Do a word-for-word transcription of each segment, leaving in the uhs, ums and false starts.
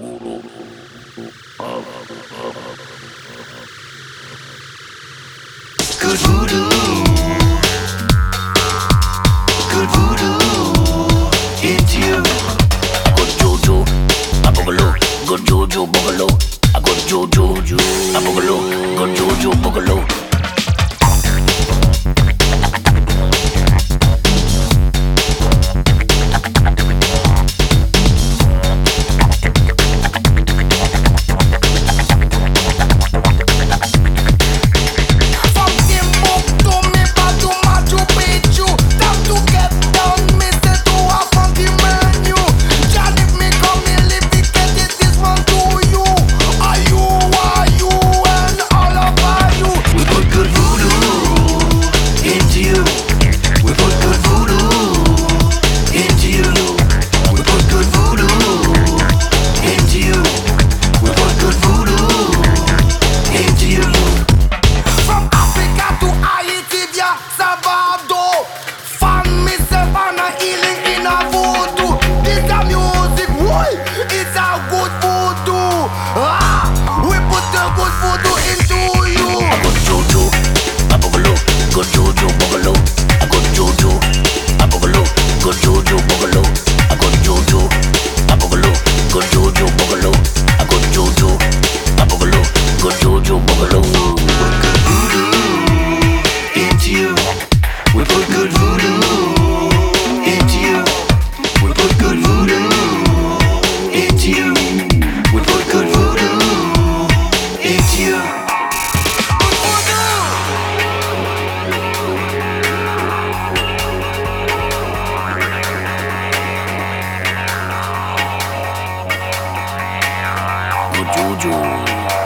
Good voodoo, good voodoo, it's you. I got Jojo, I boogaloo, got Jojo boogaloo. I got Jojo, I boogaloo, got Jojo boogaloo. Jojo.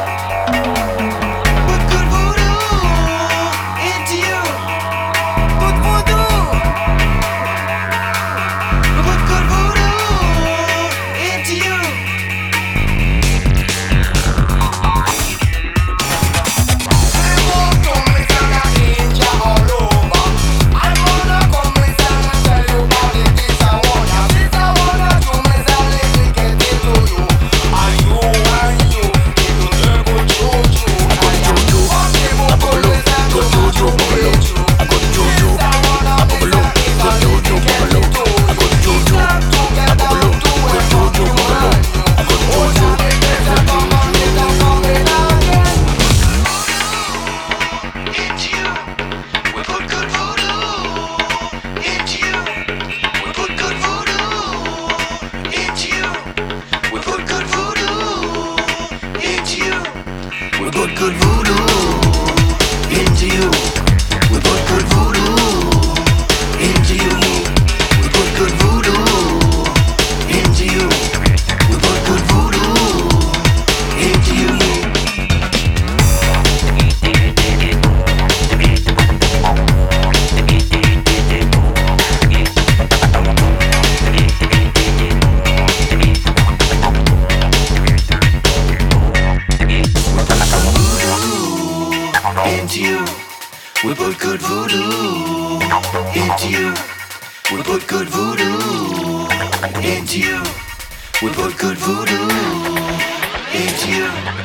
We put good voodoo into you. We put good voodoo into you. We put good voodoo into you. We put good voodoo into you. Into you, we put good voodoo. Into you, we put good voodoo. Into you, we put good voodoo. Into you.